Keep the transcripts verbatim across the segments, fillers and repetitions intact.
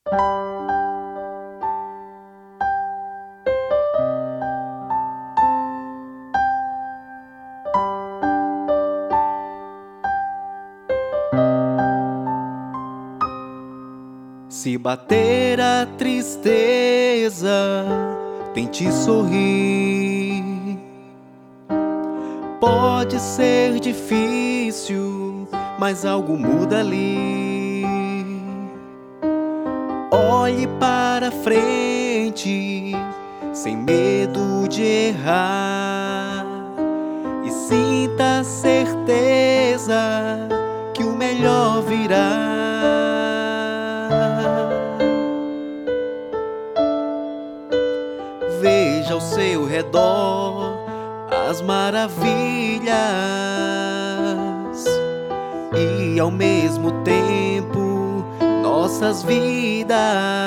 Se bater a tristeza, tente sorrir. Pode ser difícil, mas algo muda ali. Olhe para frente, sem medo de errar, e sinta a certeza que o melhor virá. Veja ao seu redor as maravilhas e ao mesmo tempo nossas vidas.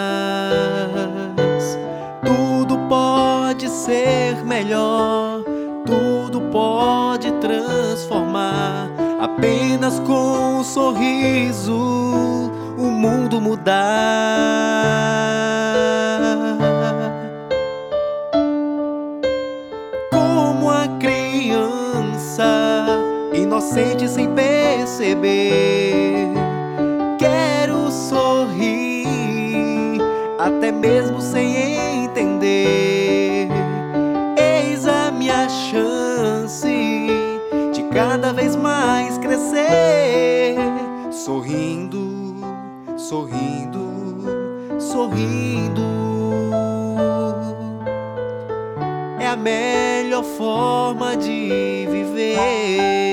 Tudo pode ser melhor, tudo pode transformar. Apenas com um sorriso o mundo mudar. Inocente sem perceber, quero sorrir, até mesmo sem entender. Eis a minha chance de cada vez mais crescer, sorrindo, sorrindo, sorrindo. É a melhor forma de viver.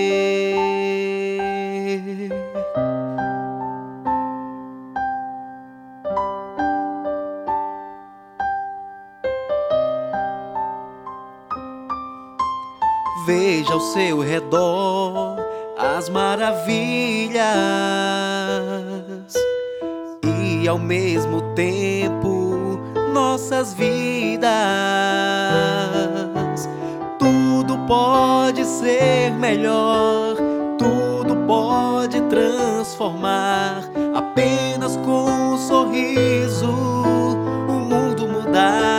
Veja ao seu redor as maravilhas e ao mesmo tempo nossas vidas. Tudo pode ser melhor, tudo pode transformar. Apenas com um sorriso o mundo mudar.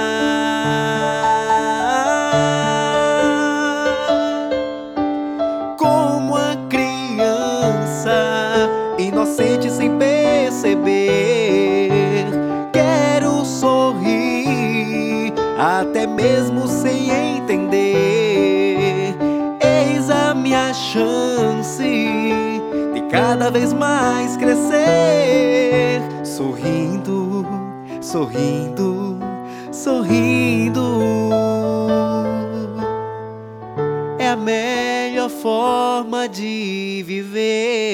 Como a criança, inocente sem perceber, quero sorrir, até mesmo sem entender. Eis a minha chance de cada vez mais crescer, sorrindo, sorrindo, sorrindo. É a melhor forma de viver.